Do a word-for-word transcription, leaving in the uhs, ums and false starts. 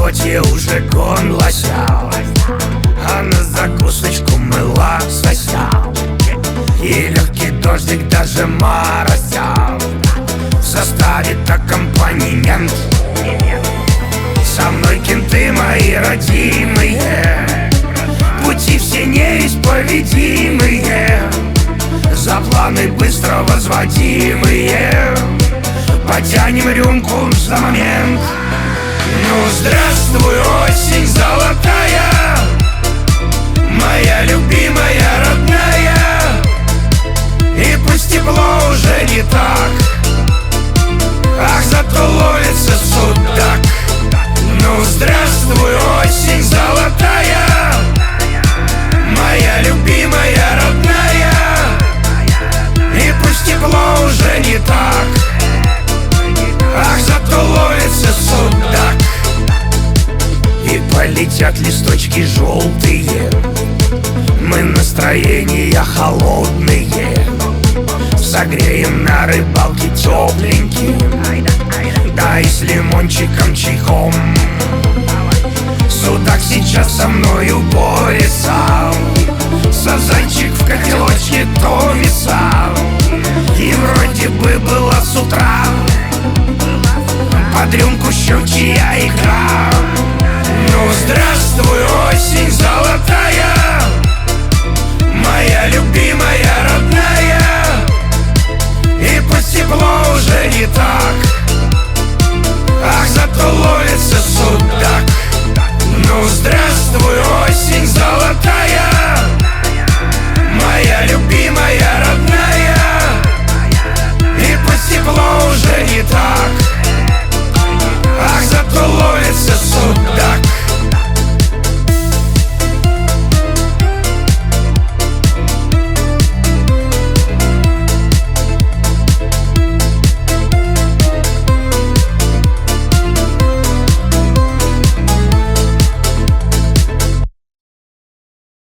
коте уже гон лося, а на закусочку мыла сосял. И легкий дождик даже моросял. В составе аккомпанемент. Со мной кенты мои родимые, пути все неисповедимые, за планы быстро возводимые. Потянем рюмку за момент. Ну, здравствуй, осень золотая, моя любимая, родная. И пусть тепло уже не так, ах, зато ловится судак. Ну, здравствуй, осень золотая, моя любимая, родная. И пусть тепло уже не так, ах, зато ловится судак. И полетят листочки желтые, мы настроения холодные, согреем на рыбалке тепленьким, да и с лимончиком чайком. Судак сейчас со мною борется, сазанчик в котелочке томится, и вроде бы было с утра под рюмку щучья икра. Ну, здравствуй,